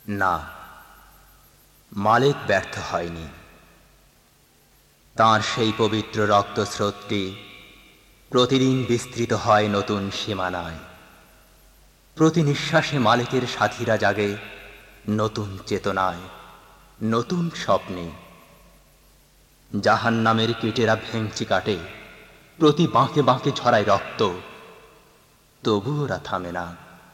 না, মালিক ব্যর্থ হয়নি। তাঁর সেই পবিত্র রক্তস্রোতটি প্রতিদিন বিস্তৃত হয় নতুন সীমানায়। প্রতি নিঃশ্বাসে মালিকের সাথীরা জাগে নতুন চেতনায়, নতুন স্বপ্নে। জাহান্নামের কীটেরা ভেঙচি কাটে, প্রতি বাঁকে বাঁকে ঝরায় রক্ত, তবু ওরা থামে না,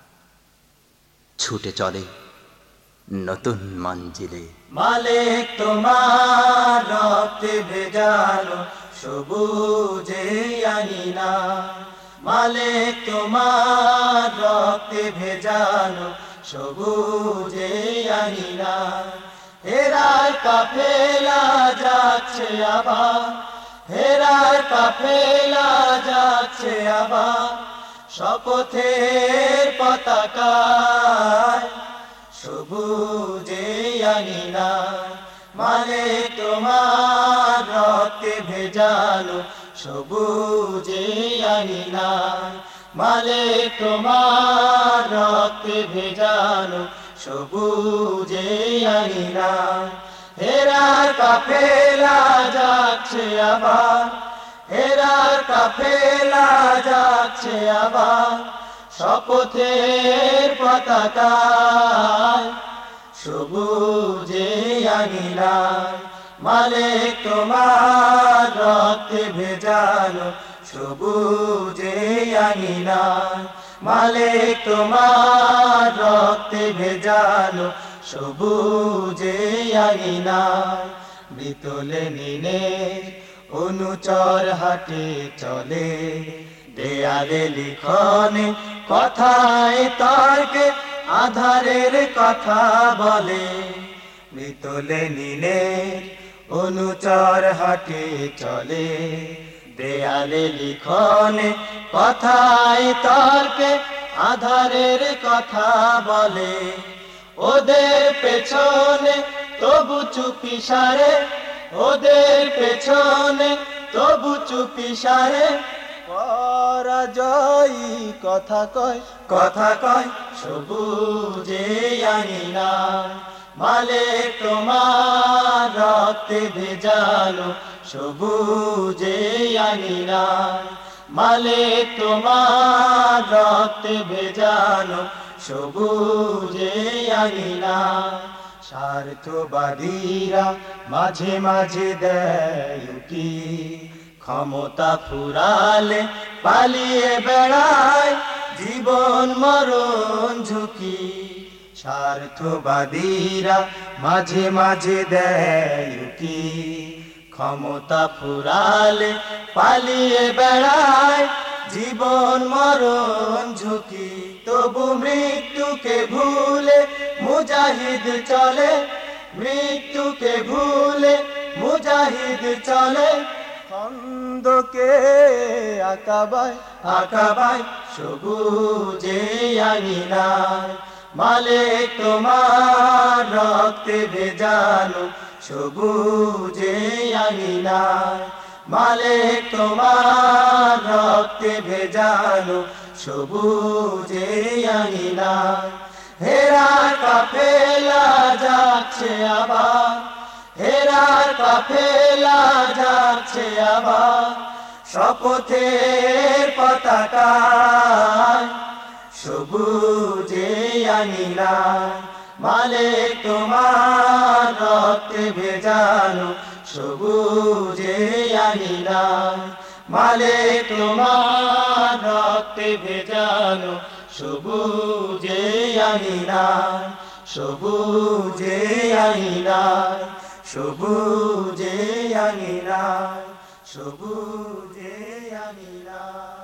ছুটে চলে নতুন মঞ্জিলে। মালিক তোমার রক্তে ভেজানো সবুজে আঙিনা, মালিক তোমার রক্তে ভেজানো সবুজে আঙিনা। হেরার কাফেলা যাচ্ছে আবার, হেরার কাফেলা যাচ্ছে আবার, শপথের পতাকায় সবুজে আঙিনা। মালিক তোমার রক্তে ভেজানো সবুজে আঙিনা, মালিক তোমার রক্তে ভেজানো সবুজে আঙিনা। হেরার কাফেলা যাচ্ছে আবার, হেরার কাফেলা যাচ্ছে আবার, শপথের পতাকায় সবুজে আঙিনায়। মালিক তোমার রক্তে ভেজানো সবুজে আঙিনায়, মালিক তোমার রক্তে ভেজানো সবুজে আঙিনায়। বিতলে নিনে অনুচর হাটে চলে, দেয়ালে লিখনে কথায় তর্কে আধারের কথা বলে। বিতলে নিনে অনুচর হাটে চলে, দেয়ালে লিখনে কথায় তর্কে আধারের কথা বলে। ওদের পেছনে তবু চুপি সারে, ওদের পেছনে তবু চুপি সারে, পরাজয়ী কথা কয়, কথা কয় সবুজে আঙিনায়। মালিক তোমার রক্তে ভেজানো সবুজে আঙিনায়, মালিক তোমার রক্তে ভেজানো সবুজে আঙিনায়। স্বার্থবাদীরা মাঝে মাঝে দেয় উকি, ক্ষমতা ফুরালে পালিয়ে বেড়ায় জীবন মরণ ঝুঁকি। স্বার্থবাদীরা মাঝে মাঝে দেয় উকি, ক্ষমতা ফুরালে পালিয়ে বেড়ায় জীবন মরণ ঝুঁকি। তবু মৃত্যুকে ভুলে মুজাহিদ চলে, মৃত্যুকে ভুলে মুজাহিদ চলে। খন্দকে আকাবায়, আকাবায় সবুজে আঙিনায়। মালিক তোমার রক্তে ভেজানো সবুজে আঙিনায়, মালিক তোমার রক্তে ভেজানো সবুজে আঙিনায়। হেরার কাফেলা যাচ্ছে আবার, হেরার কাফেলা যাচ্ছে আবার, শপথের পতাকায় সবুজে আঙিনায়। মালিক তোমার রক্তে ভেজানো সবুজে আঙিনায়, মালিক তোমার রক্তে ভেজানো সবুজে আঙিনায়, সবুজে আঙিনায়, সবুজে আঙিনায়, সবুজে আঙিনায়।